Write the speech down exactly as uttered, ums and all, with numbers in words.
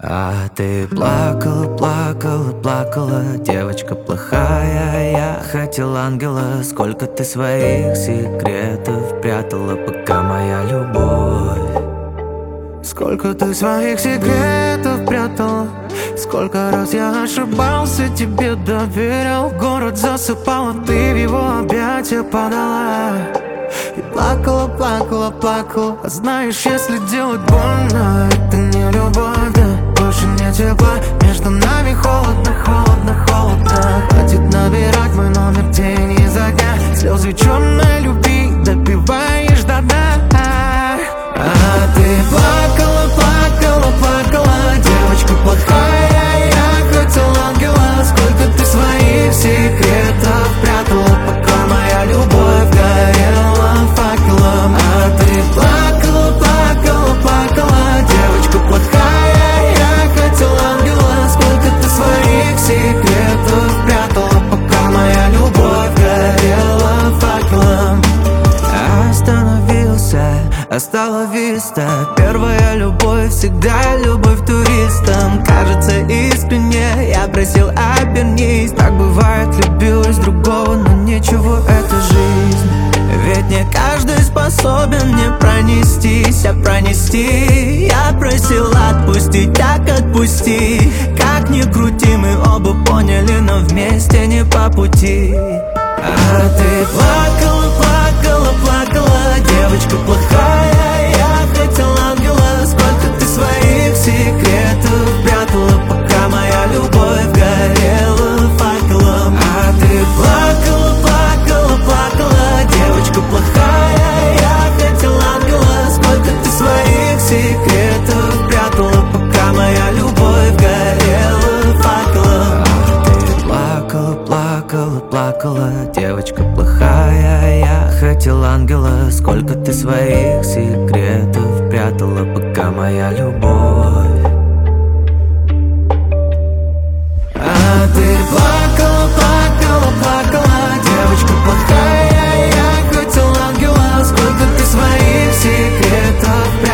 А ты плакала, плакала, плакала, девочка плохая. Я хотел ангела, сколько ты своих секретов прятала, пока моя любовь. Сколько ты своих секретов прятала, сколько раз я ошибался, тебе доверял. Город засыпал, а ты в его объятия падала. И плакала, плакала, плакала. А знаешь, если делать больно, это не любовь, да. Больше не тепла, между нами холодно, холодно, холодно. Хватит набирать мой номер день изо дня. Слезы черной любви допиваешь до дна. А ты плакала, плакала, плакала, девочка плохая. Я хотел ангела, сколько ты своих секретов прятала, пока моя любовь горела факелом. А ты плакала, плакала, плакала, девочка плохая. Я хотел ангела, сколько ты своих секретов прятала, пока моя любовь горела факелом. Остановился, остала виста. Первая любовь, всегда любовь туристам. Кажется искренне, я просил обернись. Так бывает, любил из другого, но ничего, это жизнь. Ведь не каждый способен не пронестись, а пронести. Я просил отпустить, так отпусти. Как ни крути, мы оба поняли, но вместе не по пути. А ты плакала, плакала, плакала, девочка плохая. Я хотел ангела, сколько ты своих секретов прятала, пока моя любовь горела факелом. А ты плакала, плакала, плакала, девочка плохая. Я хотел ангела, сколько ты своих секретов прятала, пока моя любовь горела факелом. А ты плакала, плакала, плакала, девочка плохая. Я хотел ангела, сколько ты своих секретов прятала, пока моя любовь. А ты плакала, плакала, плакала, девочка плохая. Я хотел ангела, сколько ты своих секретов прятала.